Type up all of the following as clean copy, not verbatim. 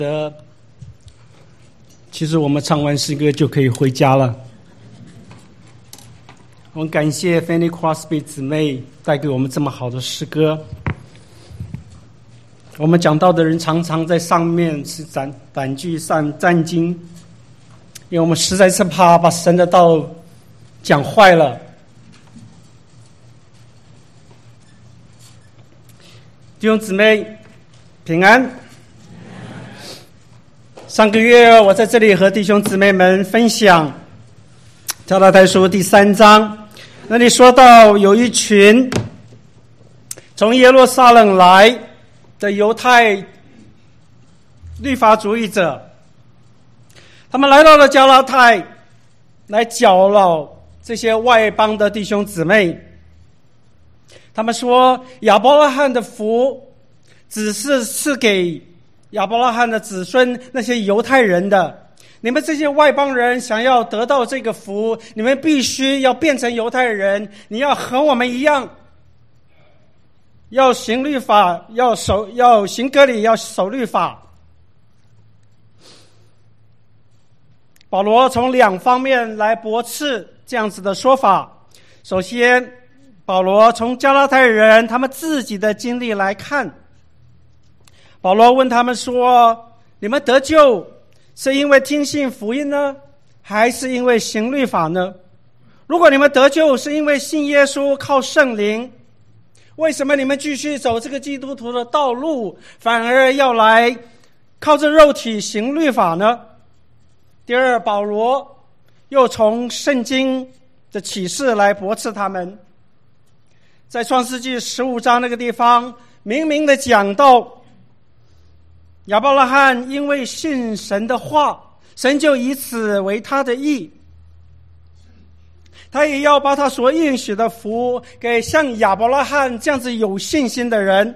其实我们唱完诗歌就可以回家了。我们感谢 Fanny Crosby 姊妹带给我们这么好的诗歌。我们讲道的人常常在上面是胆惧上战惊，因为我们实在是怕把神的道讲坏了。弟兄姊妹平安。上个月我在这里和弟兄姊妹们分享加拉太书第3章，那里说到有一群从耶路撒冷来的犹太律法主义者，他们来到了加拉太，来搅扰这些外邦的弟兄姊妹。他们说亚伯拉罕的福只是赐给亚伯拉罕的子孙那些犹太人的，你们这些外邦人想要得到这个福，你们必须要变成犹太人，你要和我们一样，要行律法，要行割礼，要守律法。保罗从2方面来驳斥这样子的说法。首先，保罗从加拉太人他们自己的经历来看，保罗问他们说，你们得救是因为听信福音呢，还是因为行律法呢？如果你们得救是因为信耶稣靠圣灵，为什么你们继续走这个基督徒的道路，反而要来靠着肉体行律法呢？第二，保罗又从圣经的启示来驳斥他们。在创世纪15章那个地方明明的讲到，亚伯拉罕因为信神的话，神就以此为他的义，他也要把他所应许的福给像亚伯拉罕这样子有信心的人。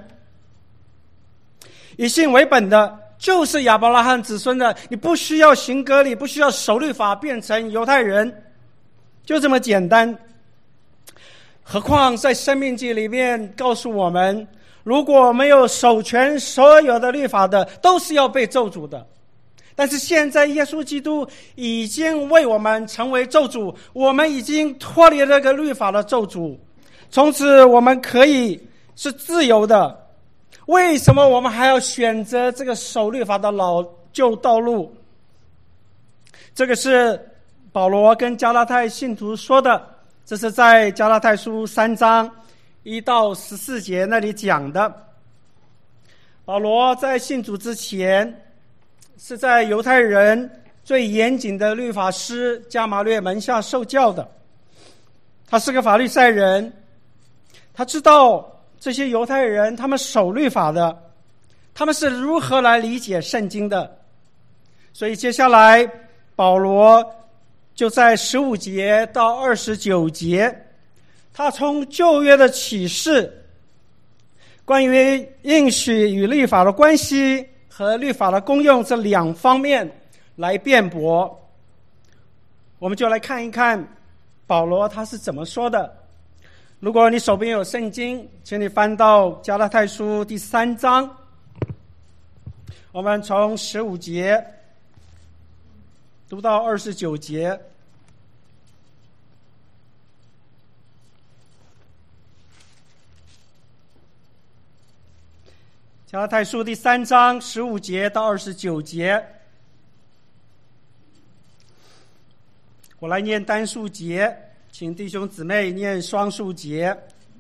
以信为本的就是亚伯拉罕子孙的，你不需要行割礼，不需要守律法变成犹太人，就这么简单。何况在申命记里面告诉我们，如果没有守全所有的律法的，都是要被咒诅的。但是现在耶稣基督已经为我们成为咒诅，我们已经脱离了这个律法的咒诅，从此我们可以是自由的。为什么我们还要选择这个守律法的老旧道路？这个是保罗跟加拉太信徒说的，这是在加拉太书3章1到14节那里讲的。保罗在信主之前是在犹太人最严谨的律法师加马略门下受教的，他是个法利赛人，他知道这些犹太人他们守律法的，他们是如何来理解圣经的。所以接下来保罗就在15节到29节，他从旧约的启示，关于应许与律法的关系和律法的功用这2方面来辩驳。我们就来看一看保罗他是怎么说的。如果你手边有圣经，请你翻到加拉太书第3章，我们从15节读到29节。加拉太书第3章15节到29节，我来念单数节，请弟兄姊妹念双数节。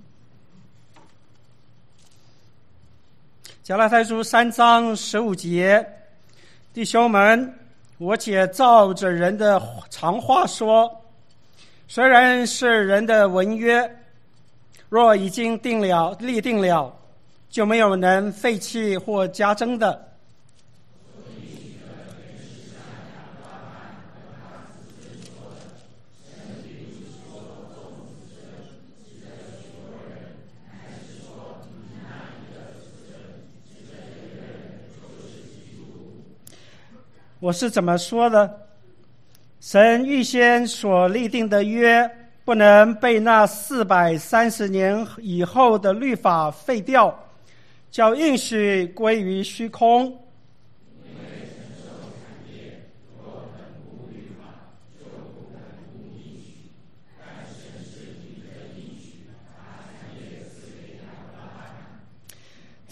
加拉太书3章15节，弟兄们，我且照着人的常话说，虽然是人的文约，若已经立定了，就没有能废弃或加增的。我是怎么说的？神预先所立定的约，不能被那430年以后的律法废掉，叫应许归于虚空。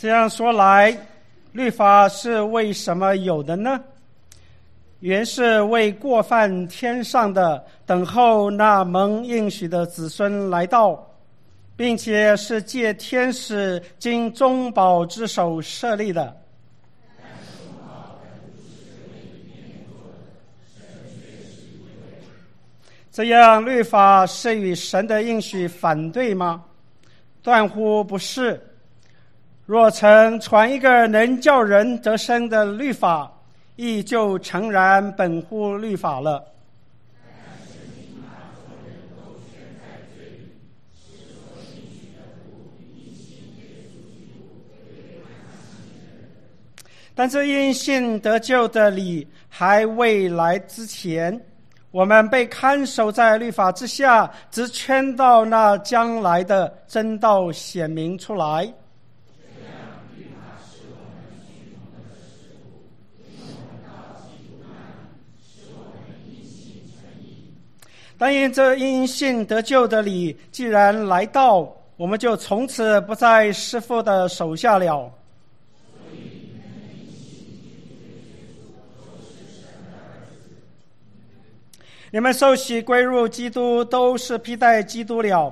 这样说来，律法是为什么有的呢？原是为过犯天上的，等候那蒙应许的子孙来到，并且是借天使经中保之手设立的。这样律法是与神的应许反对吗？断乎不是。若曾传一个能叫人得生的律法，亦就诚然本乎律法了。但这因信得救的理还未来之前，我们被看守在律法之下，直圈到那将来的真道显明出来。但因这因信得救的理既然来到，我们就从此不在师父的手下了。你们受洗归入基督，都是披戴基督了。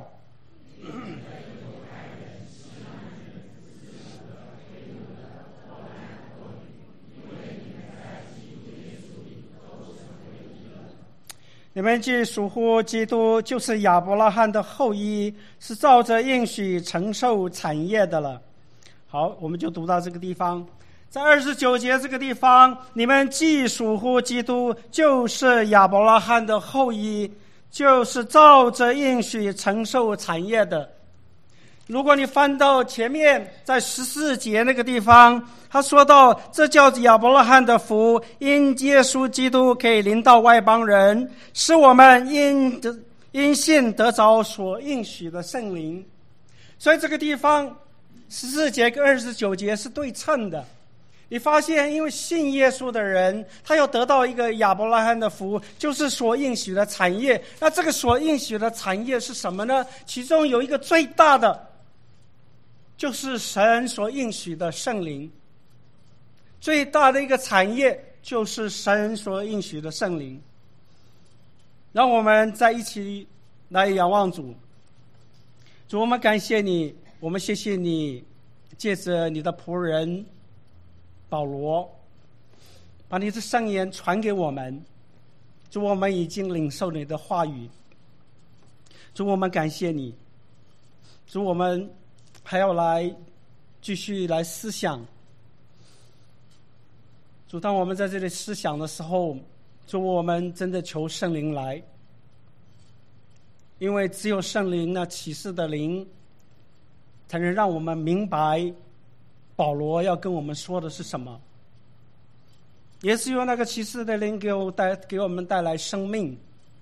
你们既属乎基督，就是亚伯拉罕的后裔，是照着应许承受产业的了。好，我们就读到这个地方。在29节这个地方，你们既属乎基督，就是亚伯拉罕的后裔，就是照着应许承受产业的。如果你翻到前面，在14节那个地方，他说到这叫亚伯拉罕的福，因耶稣基督可以临到外邦人，使我们因信得着所应许的圣灵。所以这个地方14节跟29节是对称的。你发现因为信耶稣的人，他要得到一个亚伯拉罕的福，就是所应许的产业。那这个所应许的产业是什么呢？其中有一个最大的，就是神所应许的圣灵。最大的一个产业就是神所应许的圣灵。让我们再一起来仰望主。主，我们感谢你，我们谢谢你，借着你的仆人保罗，把你的圣言传给我们。主，我们已经领受你的话语。主，我们感谢你。主，我们还要来继续来思想。主，当我们在这里思想的时候，主，我们真的求圣灵来，因为只有圣灵那启示的灵，才能让我们明白保罗要跟我们说的是什么。也是由那个启示的灵给我们带来生命。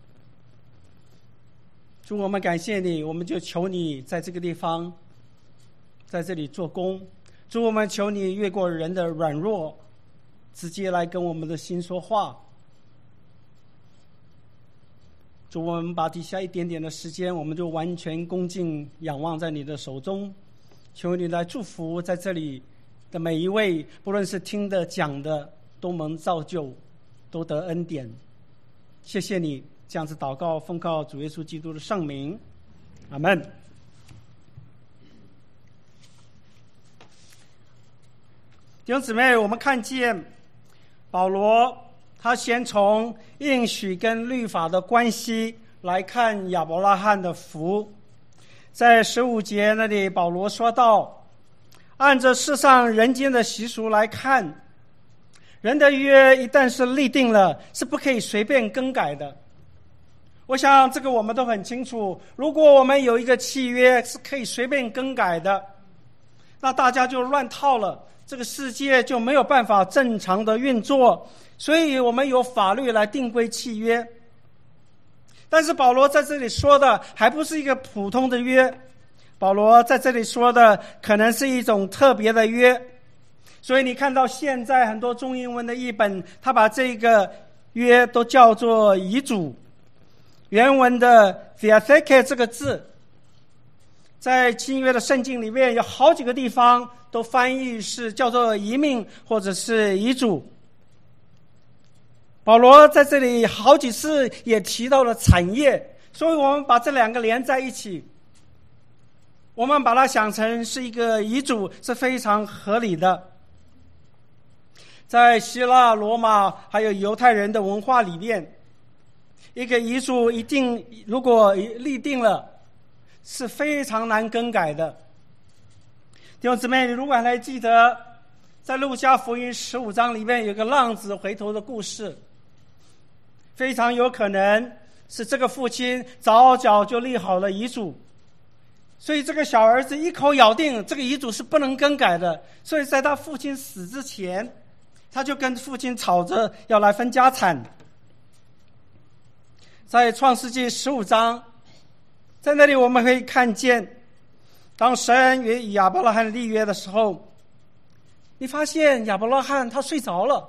主，我们感谢你，我们就求你在这个地方，在这里做工。主，我们求你越过人的软弱，直接来跟我们的心说话。主，我们把底下一点点的时间，我们就完全恭敬仰望在你的手中。求你来祝福在这里的每一位，不论是听的讲的，都蒙造就，都得恩典。谢谢你，这样子祷告奉靠主耶稣基督的圣名，阿们。弟兄姊妹，我们看见保罗他先从应许跟律法的关系来看亚伯拉罕的福。在15节那里，保罗说到，按着世上人间的习俗来看，人的约一旦是立定了，是不可以随便更改的。我想这个我们都很清楚，如果我们有一个契约是可以随便更改的，那大家就乱套了，这个世界就没有办法正常的运作。所以我们有法律来定规契约。但是保罗在这里说的还不是一个普通的约，保罗在这里说的可能是一种特别的约。所以你看到现在很多中英文的译本，他把这个约都叫做遗嘱。原文的 diatheke 这个字在新约的圣经里面有好几个地方都翻译是叫做遗命或者是遗嘱。保罗在这里好几次也提到了产业，所以我们把这两个连在一起，我们把它想成是一个遗嘱是非常合理的。在希腊、罗马还有犹太人的文化里面，一个遗嘱一定如果立定了是非常难更改的。弟兄姊妹，你如果还记得在路加福音15章里面有个浪子回头的故事，非常有可能是这个父亲早就立好了遗嘱，所以这个小儿子一口咬定这个遗嘱是不能更改的，所以在他父亲死之前，他就跟父亲吵着要来分家产。在创世纪15章，在那里我们可以看见，当神与亚伯拉罕立约的时候，你发现亚伯拉罕他睡着了，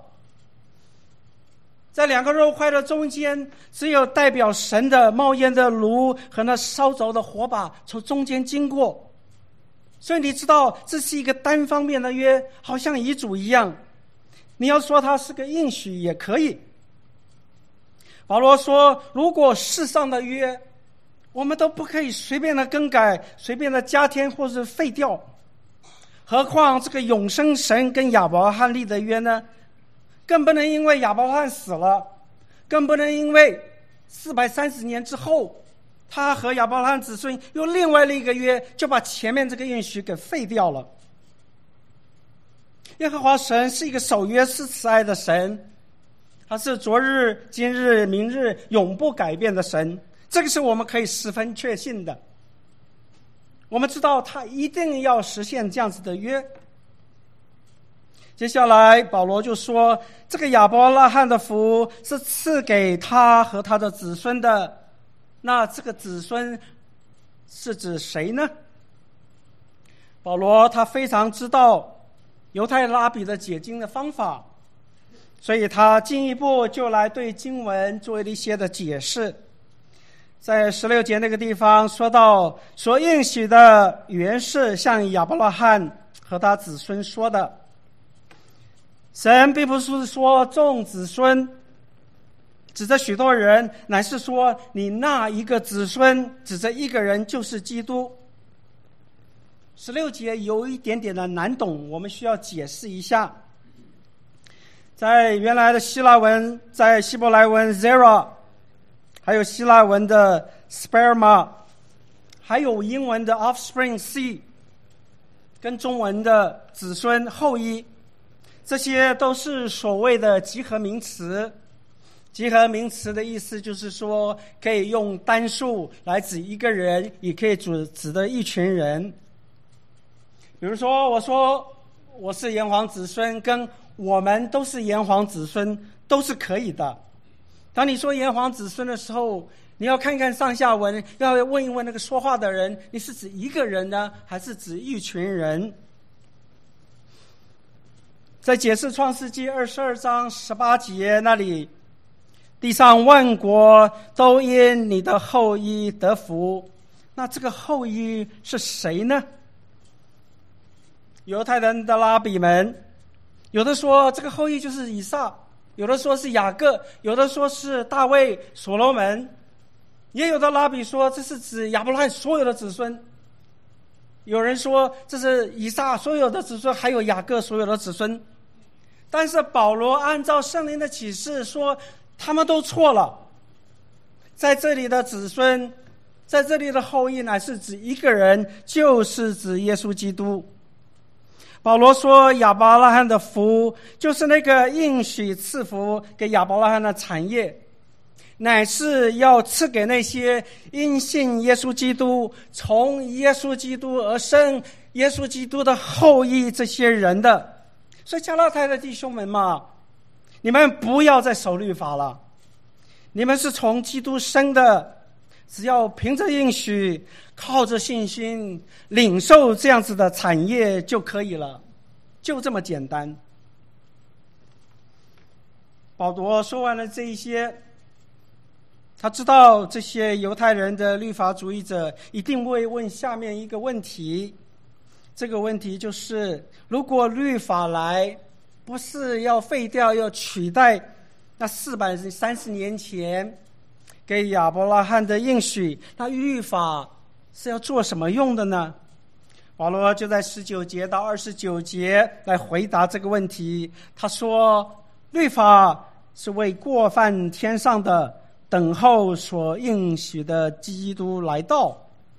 在两个肉块的中间，只有代表神的冒烟的炉和那烧着的火把从中间经过，所以你知道这是一个单方面的约，好像遗嘱一样。你要说它是个应许也可以。保罗说，如果世上的约我们都不可以随便的更改，随便的加添或是废掉，何况这个永生神跟亚伯拉罕立的约呢？更不能因为亚伯拉罕死了，更不能因为430年之后他和亚伯拉罕子孙又另外立一个约，就把前面这个应许给废掉了。耶和华神是一个守约是慈爱的神，他是昨日今日明日永不改变的神，这个是我们可以十分确信的。我们知道他一定要实现这样子的约。接下来保罗就说，这个亚伯拉罕的福是赐给他和他的子孙的，那这个子孙是指谁呢？保罗他非常知道犹太拉比的解经的方法，所以他进一步就来对经文做一些的解释。在16节那个地方说到，所应许的原是向亚伯拉罕和他子孙说的。神并不是说众子孙指着许多人，乃是说你那一个子孙指着一个人，就是基督。16节有一点点的难懂，我们需要解释一下。在原来的希腊文，在希伯来文 Zera， 还有希腊文的 Sperma， 还有英文的 Offspring seed， 跟中文的子孙后裔，这些都是所谓的集合名词。集合名词的意思就是说，可以用单数来指一个人，也可以指的一群人。比如说，我说我是炎黄子孙，跟我们都是炎黄子孙都是可以的。当你说炎黄子孙的时候，你要看看上下文，要问一问那个说话的人，你是指一个人呢，还是指一群人？在解释创世纪22章18节那里，地上万国都因你的后裔得福。那这个后裔是谁呢？犹太人的拉比们，有的说这个后裔就是以撒，有的说是雅各，有的说是大卫、所罗门，也有的拉比说这是指亚伯拉罕所有的子孙。有人说这是以撒所有的子孙，还有雅各所有的子孙。但是保罗按照圣灵的启示说，他们都错了。在这里的子孙，在这里的后裔乃是指一个人，就是指耶稣基督。保罗说，亚伯拉罕的福就是那个应许赐福给亚伯拉罕的产业，乃是要赐给那些因信耶稣基督，从耶稣基督而生，耶稣基督的后裔这些人的。所以加拉太的弟兄们嘛，你们不要再守律法了，你们是从基督生的，只要凭着应许，靠着信心领受这样子的产业就可以了，就这么简单。保罗说完了这一些， 他知道这些犹太人的律法主义者一定会问下面一个问题，这个问题就是：如果律法来，不是要废掉，要取代那430年前给亚伯拉罕的应许，那律法是要做什么用的呢？保罗就在19节到29节来回答这个问题。他说，律法是为过犯天上的，等候所应许的基督来到。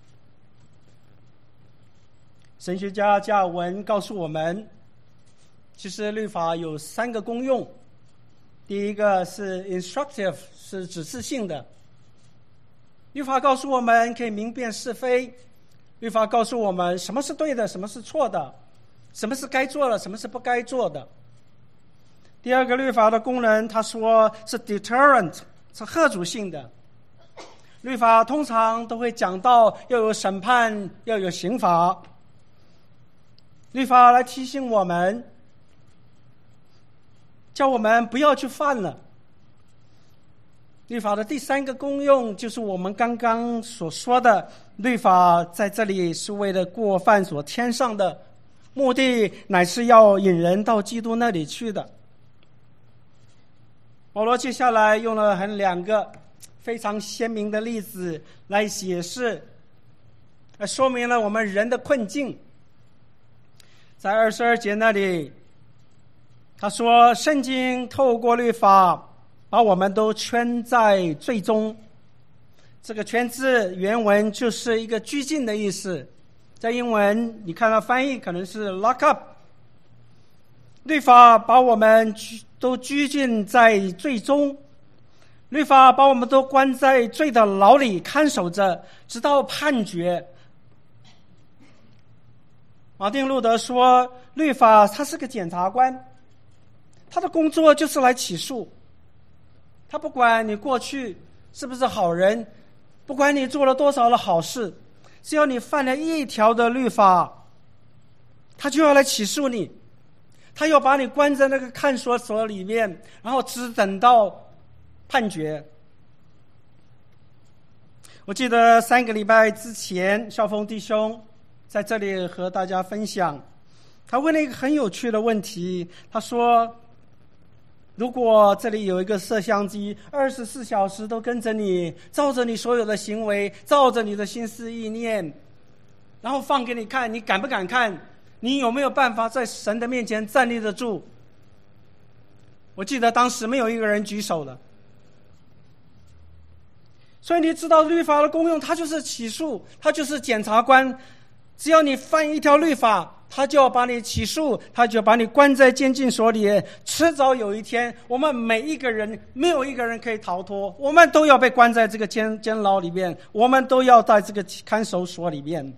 神学家加尔文告诉我们，其实律法有3个功用。第一个是 instructive， 是指示性的，律法告诉我们可以明辨是非，律法告诉我们什么是对的，什么是错的，什么是该做的，什么是不该做的。第二个律法的功能，他说是 deterrent， 是吓阻性的。律法通常都会讲到要有审判，要有刑罚，律法来提醒我们，叫我们不要去犯了。律法的第3个功用，就是我们刚刚所说的，律法在这里是为了过犯所添上的，目的乃是要引人到基督那里去的。保罗接下来用了2个非常鲜明的例子来解释，来说明了我们人的困境。在22节那里，他说，圣经透过律法把我们都圈在罪中。这个圈字原文就是一个拘禁的意思，在英文你看到翻译可能是 lock up。 律法把我们都拘禁在罪中，律法把我们都关在罪的牢里看守着，直到判决。马丁路德说，律法他是个检察官，他的工作就是来起诉。他不管你过去是不是好人，不管你做了多少的好事，只要你犯了1条的律法，他就要来起诉你，他要把你关在那个看守所里面，然后只等到判决。我记得3个礼拜之前，孝峰弟兄在这里和大家分享，他问了一个很有趣的问题。他说，如果这里有一个摄像机24小时都跟着你，照着你所有的行为，照着你的心思意念，然后放给你看，你敢不敢看？你有没有办法在神的面前站立得住？我记得当时没有一个人举手了。所以你知道律法的功用，它就是起诉，它就是检察官。只要你犯1条律法，他就要把你起诉，他就要把你关在监禁所里。迟早有一天，我们每一个人没有一个人可以逃脱，我们都要被关在这个监牢里面，我们都要在这个看守所里面。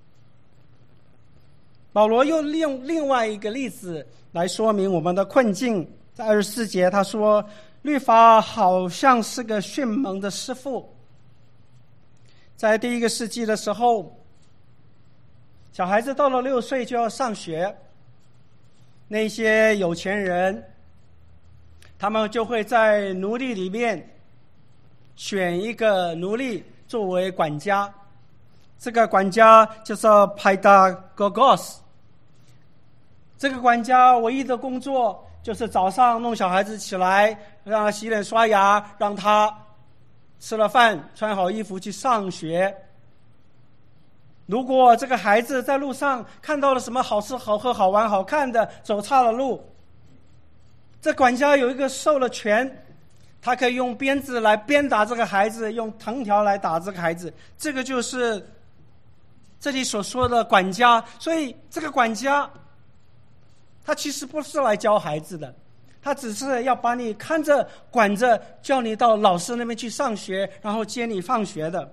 保罗又利用另外一个例子来说明我们的困境。在24节他说，律法好像是个迅猛的师傅。在第1个世纪的时候，小孩子到了6岁就要上学，那些有钱人他们就会在奴隶里面选一个奴隶作为管家，这个管家叫做 Pedagogos。 这个管家唯一的工作就是早上弄小孩子起来，让他洗脸刷牙，让他吃了饭穿好衣服去上学。如果这个孩子在路上看到了什么好吃好喝好玩好看的，走岔了路，这管家有一个授了权，他可以用鞭子来鞭打这个孩子，用藤条来打这个孩子。这个就是这里所说的管家。所以这个管家他其实不是来教孩子的，他只是要把你看着管着，叫你到老师那边去上学，然后接你放学的。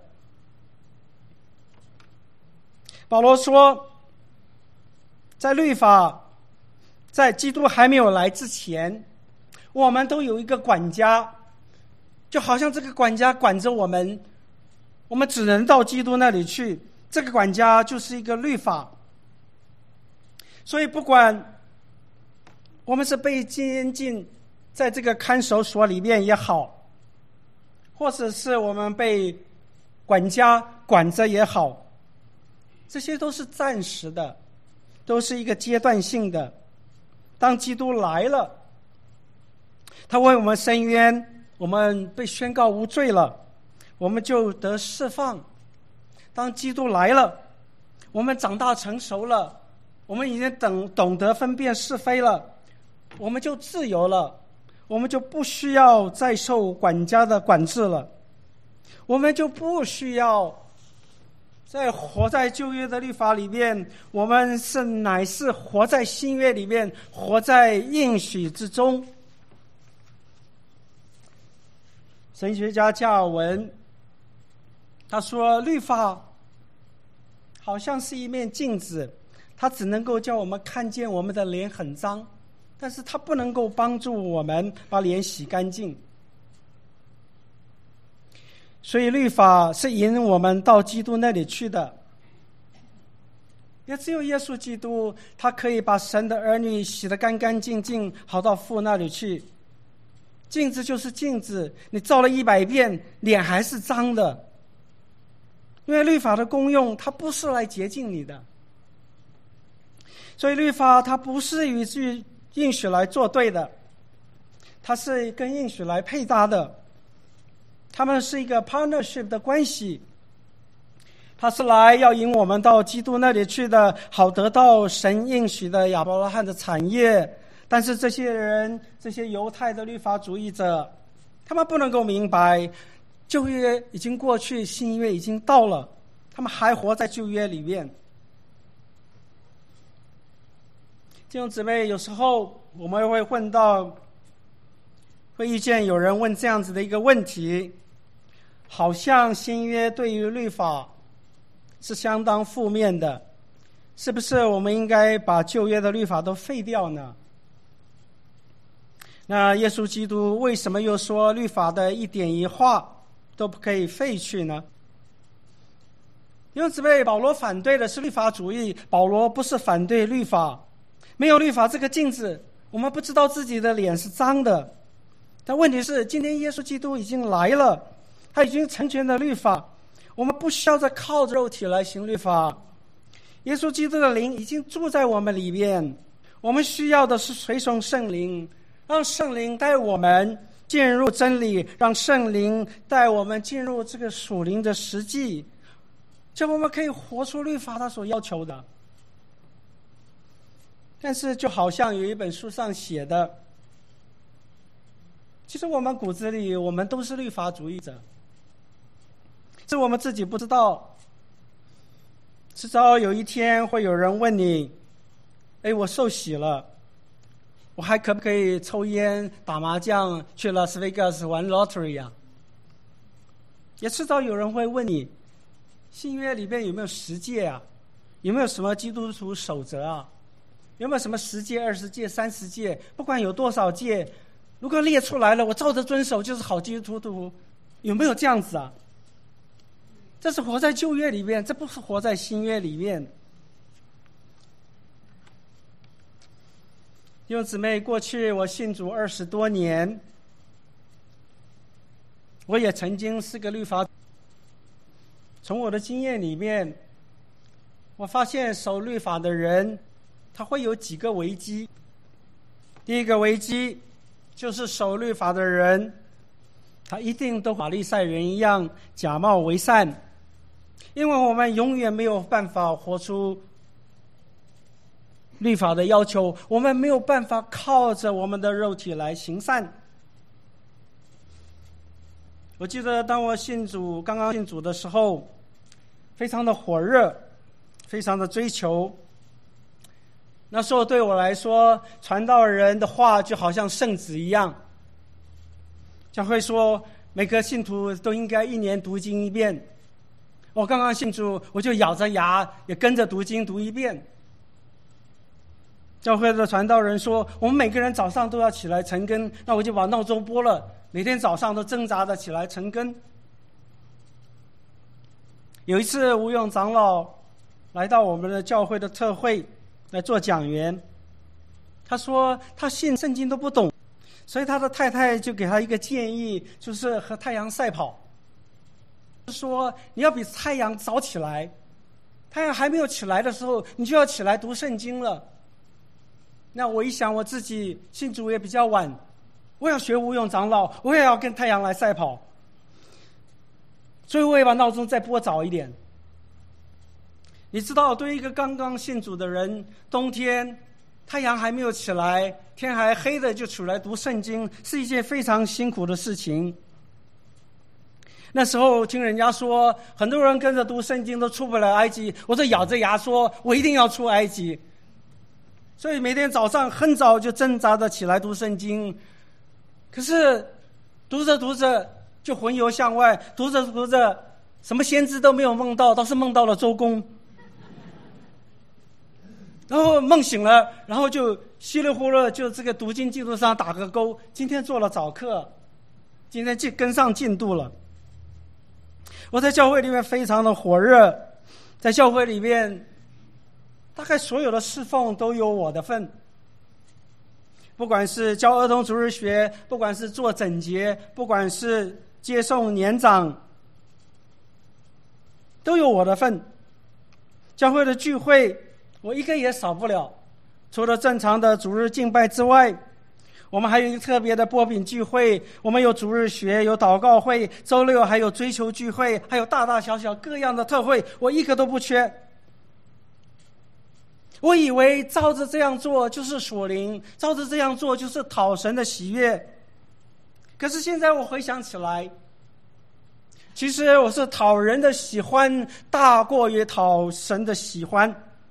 保罗说，在律法在基督还没有来之前，我们都有一个管家，就好像这个管家管着我们，我们只能到基督那里去。这个管家就是一个律法。所以不管我们是被监禁在这个看守所里面也好， 或者是我们被管家管着也好，这些都是暂时的，都是一个阶段性的。当基督来了，他为我们伸冤，我们被宣告无罪了，我们就得释放。当基督来了，我们长大成熟了，我们已经懂得分辨是非了，我们就自由了，我们就不需要再受管家的管制了，我们就不需要再活在旧约的律法里面，我们乃是活在新约里面，活在应许之中。神学家加尔文他说，律法好像是一面镜子，它只能够叫我们看见我们的脸很脏，但是它不能够帮助我们把脸洗干净。所以律法是引我们到基督那里去的，也只有耶稣基督，他可以把神的儿女洗得干干净净，好到父那里去。镜子就是镜子，你照了100遍，脸还是脏的。因为律法的功用，它不是来洁净你的，所以律法它不是与应许来作对的，它是跟应许来配搭的，他们是一个 partnership 的关系，它是来要引我们到基督那里去的，好得到神应许的亚伯拉罕的产业。但是这些人，这些犹太的律法主义者，他们不能够明白旧约已经过去，新约已经到了，他们还活在旧约里面。弟兄姊妹，有时候我们会遇见有人问这样子的一个问题，好像新约对于律法是相当负面的，是不是我们应该把旧约的律法都废掉呢？那耶稣基督为什么又说律法的一点一画都不可以废去呢？弟兄姊妹，保罗反对的是律法主义，保罗不是反对律法。没有律法这个镜子，我们不知道自己的脸是脏的。但问题是，今天耶稣基督已经来了，他已经成全了律法，我们不需要再靠着肉体来行律法。耶稣基督的灵已经住在我们里面，我们需要的是随从圣灵，让圣灵带我们进入真理，让圣灵带我们进入这个属灵的实际，这样我们可以活出律法他所要求的。但是就好像有一本书上写的，其实我们骨子里我们都是律法主义者，是我们自己不知道。迟早有一天会有人问你，我受洗了，我还可不可以抽烟打麻将去拉斯维加斯玩 lottery 啊？也迟早有人会问你，新约里面有没有10诫啊？有没有什么基督徒守则啊？有没有什么10诫、20诫、30诫？不管有多少诫，如果列出来了，我照着遵守就是好基督徒，有没有这样子啊？这是活在旧约里面，这不是活在新约里面。弟兄姊妹，过去我信主20多年，我也曾经是个律法。从我的经验里面，我发现守律法的人他会有几个危机。第一个危机就是守律法的人，他一定都法利赛人一样假冒为善，因为我们永远没有办法活出律法的要求，我们没有办法靠着我们的肉体来行善。我记得当我刚刚信主的时候，非常的火热，非常的追求。那时候对我来说，传道人的话就好像圣旨一样，教会说每个信徒都应该1年读经1遍。我刚刚信主，我就咬着牙也跟着读经读1遍。教会的传道人说，我们每个人早上都要起来晨更，那我就把闹钟拨了，每天早上都挣扎着起来晨更。有一次吴勇长老来到我们的教会的特会来做讲员，他说他信圣经都不懂， 所以他的太太就给他一个建议，就是和太阳赛跑，说你要比太阳早起来，太阳还没有起来的时候，你就要起来读圣经了。那我一想，我自己信主也比较晚，我要学吴永长老，我也要跟太阳来赛跑，所以我也把闹钟再拨早一点。你知道，对一个刚刚信主的人，冬天太阳还没有起来，天还黑的就出来读圣经，是一件非常辛苦的事情。那时候听人家说，很多人跟着读圣经都出不了埃及，我就咬着牙说，我一定要出埃及。所以每天早上很早就挣扎着起来读圣经，可是读着读着就魂游向外，读着读着什么先知都没有梦到，倒是梦到了周公。然后梦醒了，然后就稀里糊涂就这个读经记录上打个勾，今天做了早课，今天跟上进度了。我在教会里面非常的火热，在教会里面大概所有的侍奉都有我的份，不管是教儿童主日学，不管是做整洁，不管是接送年长，都有我的份。教会的聚会我一个也少不了，除了正常的主日敬拜之外，我们还有一个特别的波饼聚会，我们有主日学，有祷告会，周六还有追求聚会，还有大大小小各样的特会，我一个都不缺。我以为照着这样做就是属灵，照着这样做就是讨神的喜悦，可是现在我回想起来，其实我是讨人的喜欢大过于讨神的喜欢。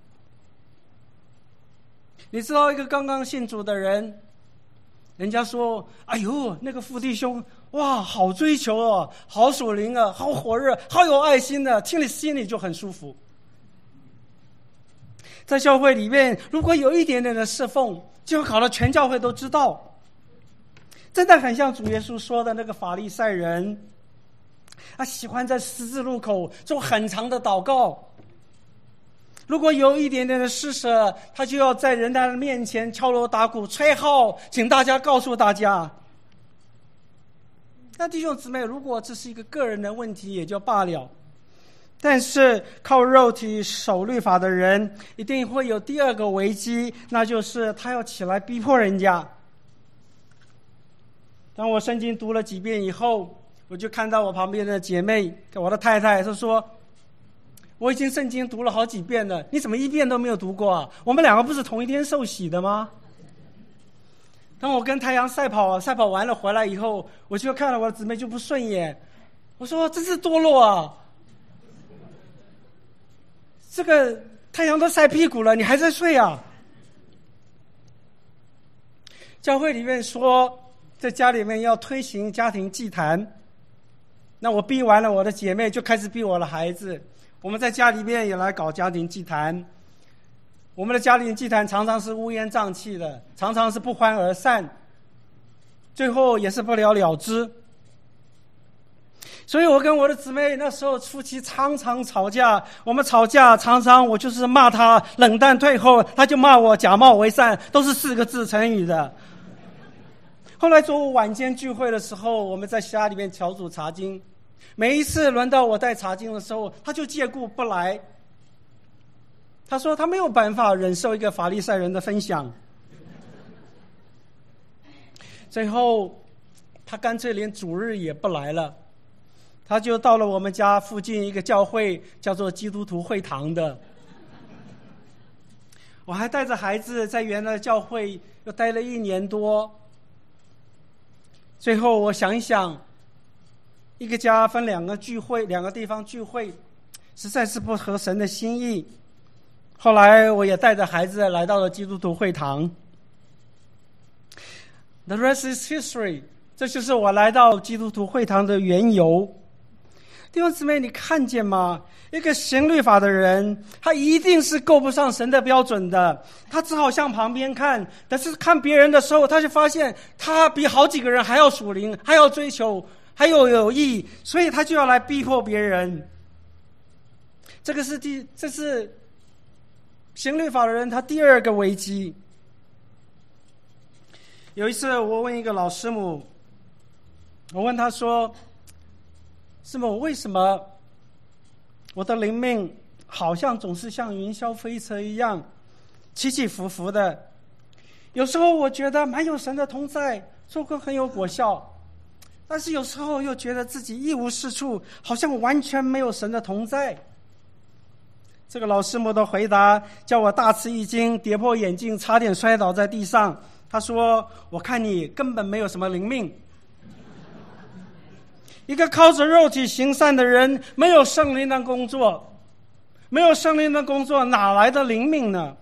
你知道，一个刚刚信主的人，人家说，哎呦，那个父弟兄，哇，好追求哦，好属灵啊，好火热，好有爱心的，听了心里就很舒服。在教会里面，如果有一点点的侍奉，就搞得全教会都知道，真的很像主耶稣说的那个法利赛人，他喜欢在十字路口做很长的祷告，如果有一点点的施舍，他就要在人家的面前敲锣打鼓吹号，请大家告诉大家。那弟兄姊妹，如果这是一个个人的问题也就罢了，但是靠肉体守律法的人一定会有第二个危机，那就是他要起来逼迫人家。当我圣经读了几遍以后，我就看到我旁边的姐妹跟我的太太，她说，我已经圣经读了好几遍了，你怎么一遍都没有读过啊？我们两个不是同一天受洗的吗？当我跟太阳赛跑完了回来以后，我就看了我的姊妹就不顺眼，我说真是堕落啊，这个太阳都晒屁股了，你还在睡啊？教会里面说在家里面要推行家庭祭坛，那我逼完了我的姐妹，就开始逼我的孩子，我们在家里面也来搞家庭祭坛。我们的家庭祭坛常常是乌烟瘴气的，常常是不欢而散，最后也是不了了之。所以我跟我的姊妹那时候夫妻常常吵架，我们吵架常常我就是骂她冷淡退后，她就骂我假冒为善，都是4个字成语的。后来周五晚间聚会的时候，我们在家里面小组查经，每一次轮到我带查经的时候，她就借故不来。她说她没有办法忍受一个法利赛人的分享，最后她干脆连主日也不来了，她就到了我们家附近一个教会，叫做基督徒会堂的。我还带着孩子在原来的教会又待了1年多。最后我想一想，一个家分2个聚会，2个地方聚会，实在是不合神的心意。后来我也带着孩子来到了基督徒会堂。The rest is history， 这就是我来到基督徒会堂的缘由。弟兄姊妹，你看见吗？一个行律法的人，他一定是够不上神的标准的，他只好向旁边看，但是看别人的时候，他就发现他比好几个人还要属灵，还要追求，还有益，所以他就要来逼迫别人。这是行律法的人他第2个危机。 有一次我问一个老师母，我问他说，师母，为什么我的灵命好像总是像云霄飞车一样起起伏伏的？有时候我觉得蛮有神的同在，做工很有果效，但是有时候又觉得自己一无是处，好像完全没有神的同在。这个老师母的回答叫我大吃一惊，跌破眼镜，差点摔倒在地上。他说，我看你根本没有什么灵命。一个靠着肉体行善的人，没有圣灵的工作，没有圣灵的工作，哪来的灵命呢？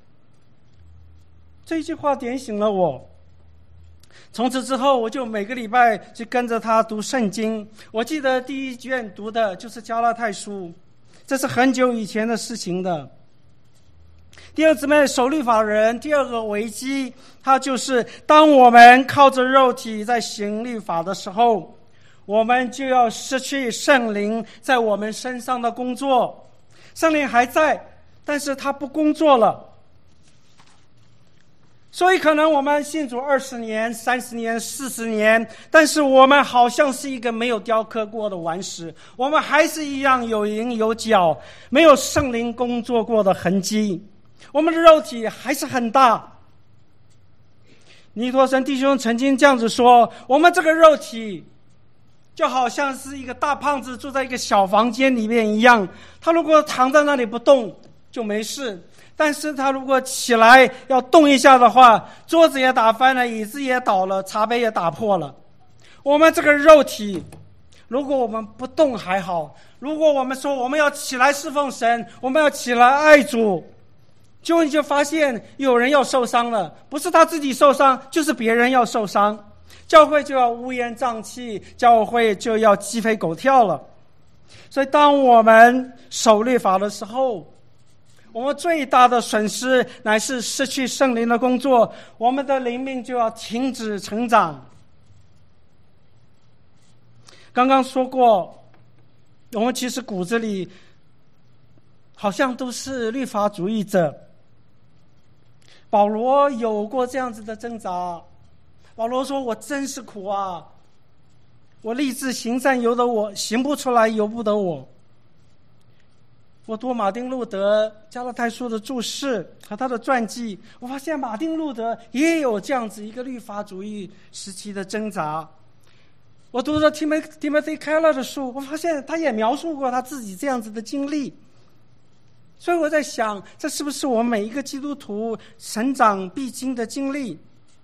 这句话点醒了我。从此之后，我就每个礼拜去跟着他读圣经。我记得第一卷读的就是加拉太书，这是很久以前的事情的。第二姊妹，守律法人第二个危机，它就是当我们靠着肉体在行律法的时候，我们就要失去圣灵在我们身上的工作。圣灵还在，但是他不工作了。所以可能我们信主20年、30年、40年，但是我们好像是一个没有雕刻过的顽石，我们还是一样有棱有角，没有圣灵工作过的痕迹。我们的肉体还是很大。尼托森弟兄曾经这样子说，我们这个肉体就好像是一个大胖子住在一个小房间里面一样，他如果躺在那里不动就没事，但是他如果起来要动一下的话，桌子也打翻了，椅子也倒了，茶杯也打破了。我们这个肉体，如果我们不动还好，如果我们说我们要起来侍奉神，我们要起来爱主，你就发现有人要受伤了，不是他自己受伤，就是别人要受伤，教会就要乌烟瘴气，教会就要鸡飞狗跳了。所以当我们守律法的时候，我们最大的损失乃是失去圣灵的工作，我们的灵命就要停止成长。刚刚说过，我们其实骨子里好像都是律法主义者。保罗有过这样子的挣扎，保罗说，我真是苦啊，我立志行善由得我，行不出来由不得我。我读马丁路德加拉太书的注释和他的传记，我发现马丁路德也有这样子一个律法主义时期的挣扎。我读了 Timothy Keller 的书，我发现他也描述过他自己这样子的经历。所以我在想，这是不是我们每一个基督徒成长必经的经历？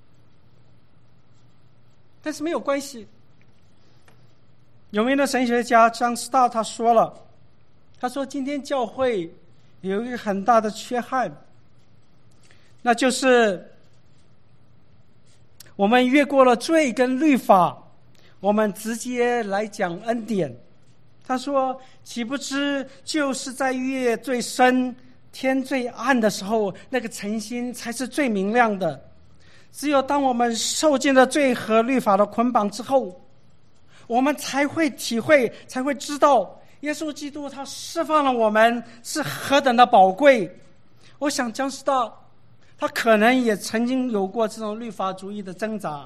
但是没有关系。有名的神学家张斯道他说了，他说今天教会有一个很大的缺憾，那就是我们越过了罪跟律法，我们直接来讲恩典。他说，岂不知就是在夜最深天最暗的时候，那个晨星才是最明亮的。只有当我们受尽了罪和律法的捆绑之后，我们才会体会，才会知道耶稣基督他释放了我们是何等的宝贵。我想江师大他可能也曾经有过这种律法主义的挣扎，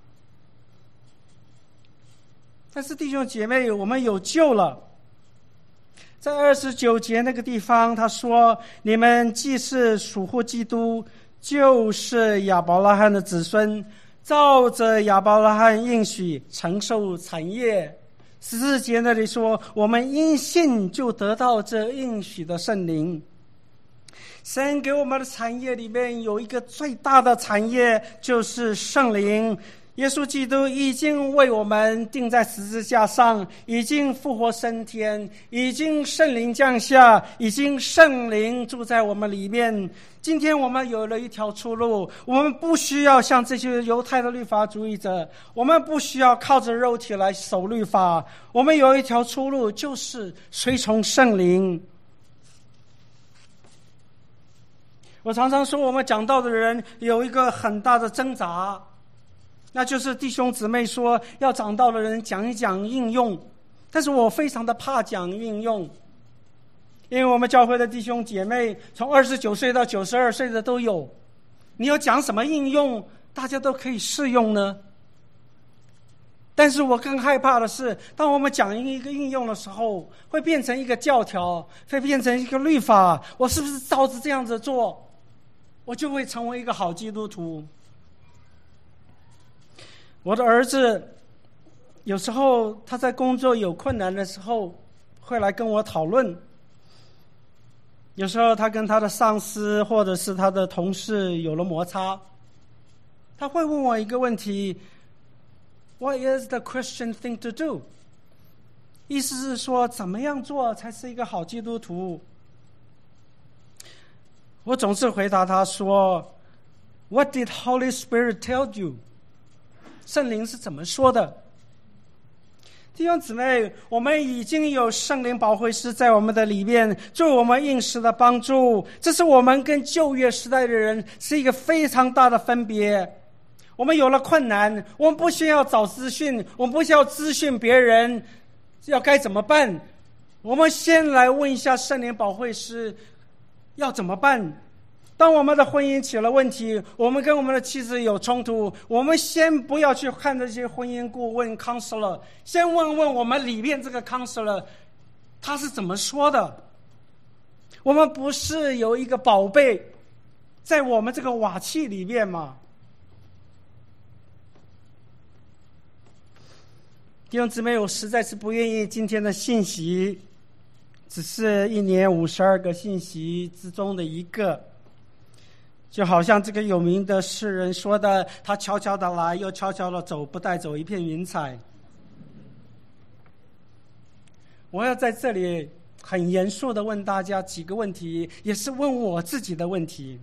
但是弟兄姐妹，我们有救了。在29节那个地方他说，你们既是属乎基督，就是亚伯拉罕的子孙，照着亚伯拉罕应许承受产业。14节那里说，我们因信就得到这应许的圣灵。神给我们的产业里面有一个最大的产业，就是圣灵。耶稣基督已经为我们钉在十字架上，已经复活升天，已经圣灵降下，已经圣灵住在我们里面。今天我们有了一条出路，我们不需要像这些犹太的律法主义者，我们不需要靠着肉体来守律法，我们有一条出路，就是随从圣灵。我常常说，我们讲道的人有一个很大的挣扎，那就是弟兄姊妹说要讲道的人讲一讲应用，但是我非常的怕讲应用，因为我们教会的弟兄姐妹从29岁到92岁的都有，你要讲什么应用， 大家都可以适用呢？但是我更害怕的是，当我们讲一个应用的时候，会变成一个教条，会变成一个律法。我是不是照着这样子做，我就会成为一个好基督徒？我的儿子有时候他在工作有困难的时候，会来跟我讨论。有时候他跟他的上司或者是他的同事有了摩擦，他会问我一个问题：What is the Christian thing to do？ 意思是说，怎么样做才是一个好基督徒？我总是回答他说 ：What did Holy Spirit tell you？ 圣灵是怎么说的？弟兄姊妹，我们已经有圣灵保惠师在我们的里面，对我们应时的帮助。这是我们跟旧约时代的人是一个非常大的分别。我们有了困难，我们不需要找资讯，我们不需要咨询别人要该怎么办，我们先来问一下圣灵保惠师要怎么办。当我们的婚姻起了问题，我们跟我们的妻子有冲突，我们先不要去看这些婚姻顾问 counselor， 先问问我们里面这个 counselor 他是怎么说的。我们不是有一个宝贝在我们这个瓦器里面吗？弟兄姊妹，我实在是不愿意今天的信息只是一年52个信息之中的一个，就好像这个有名的诗人说的，他悄悄的来，又悄悄的走，不带走一片云彩。我要在这里很严肃的问大家几个问题，也是问我自己的问题。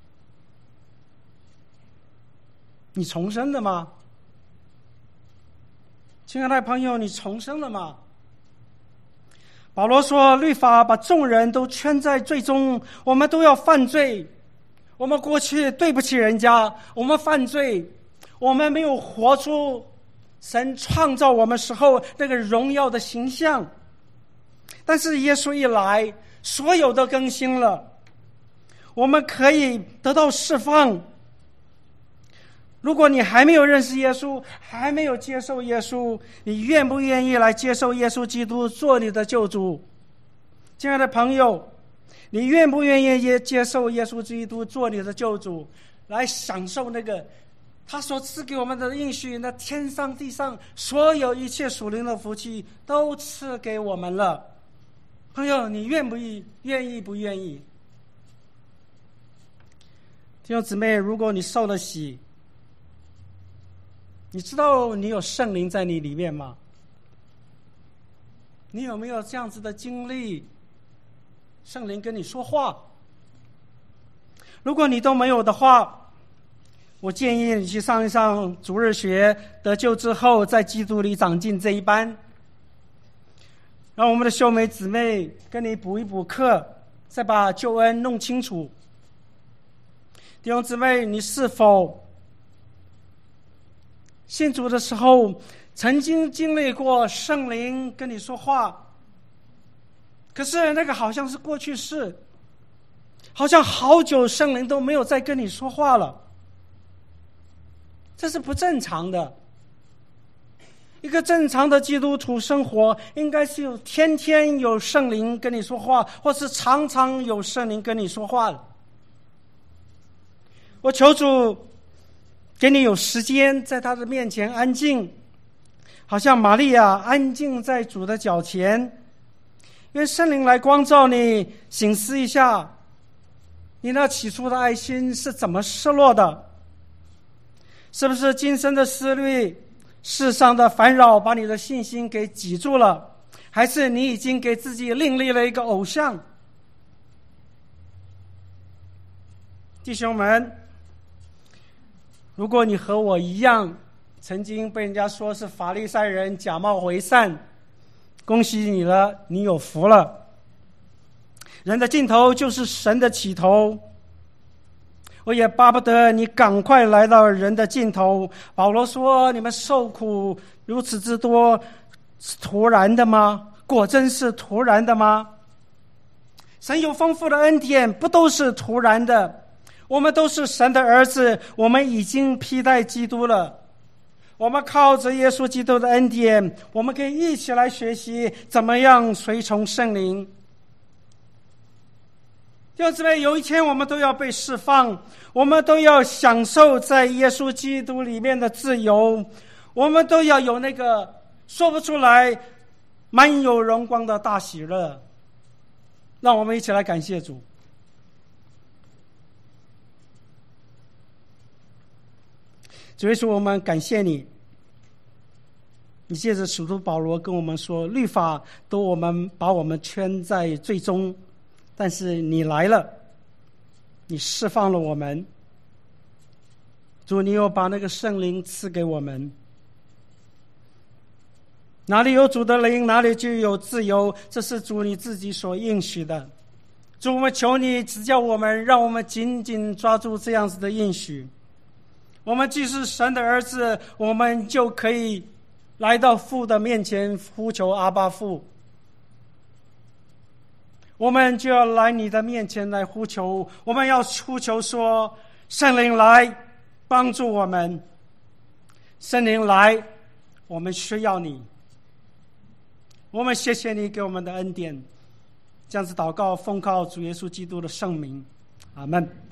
你重生了吗？亲爱的朋友，你重生了吗？保罗说，律法把众人都圈在罪中，我们都要犯罪。我们过去对不起人家，我们犯罪，我们没有活出神创造我们时候那个荣耀的形象。但是耶稣一来，所有都更新了，我们可以得到释放。如果你还没有认识耶稣，还没有接受耶稣，你愿不愿意来接受耶稣基督做你的救主？亲爱的朋友，你愿不愿意接受耶稣基督做你的救主，来享受那个他所赐给我们的应许？那天上地上所有一切属灵的福气都赐给我们了。朋友，你愿不愿意？弟兄姊妹，如果你受了洗，你知道你有圣灵在你里面吗？你有没有这样子的经历？圣灵跟你说话。如果你都没有的话，我建议你去上一上主日学，得救之后在基督里长进这一班，让我们的兄妹姊妹跟你补一补课，再把救恩弄清楚。弟兄姊妹，你是否信主的时候曾经经历过圣灵跟你说话，可是那个好像是过去式，好像好久圣灵都没有再跟你说话了？这是不正常的。一个正常的基督徒生活应该是有天天有圣灵跟你说话，或是常常有圣灵跟你说话的。我求主给你有时间在他的面前安静，好像玛利亚安静在主的脚前，因为圣灵来光照你，省思一下你那起初的爱心是怎么失落的。是不是今生的思虑，世上的烦扰把你的信心给挤住了？还是你已经给自己另立了一个偶像？弟兄们，如果你和我一样曾经被人家说是法利赛人，假冒为善，恭喜你了，你有福了。人的尽头就是神的起头，我也巴不得你赶快来到人的尽头。保罗说，你们受苦如此之多，是突然的吗？果真是突然的吗？神有丰富的恩典，不都是突然的？ 我们都是神的儿子，我们已经披戴基督了。我们靠着耶稣基督的恩典，我们可以一起来学习怎么样随从圣灵。弟兄姊妹，有一天我们都要被释放，我们都要享受在耶稣基督里面的自由，我们都要有那个说不出来满有荣光的大喜乐。让我们一起来感谢主。主耶稣，我们感谢你，你借着使徒保罗跟我们说，律法都把我们圈在最终，但是你来了，你释放了我们。主，你又把那个圣灵赐给我们，哪里有主的灵，哪里就有自由，这是主你自己所应许的。主，我们求你指教我们，让我们紧紧抓住这样子的应许。我们既是神的儿子，我们就可以来到父的面前呼求阿爸父。我们就要来你的面前来呼求，我们要呼求说，圣灵来帮助我们，圣灵来，我们需要你。我们谢谢你给我们的恩典，这样子祷告奉靠主耶稣基督的圣名，阿们。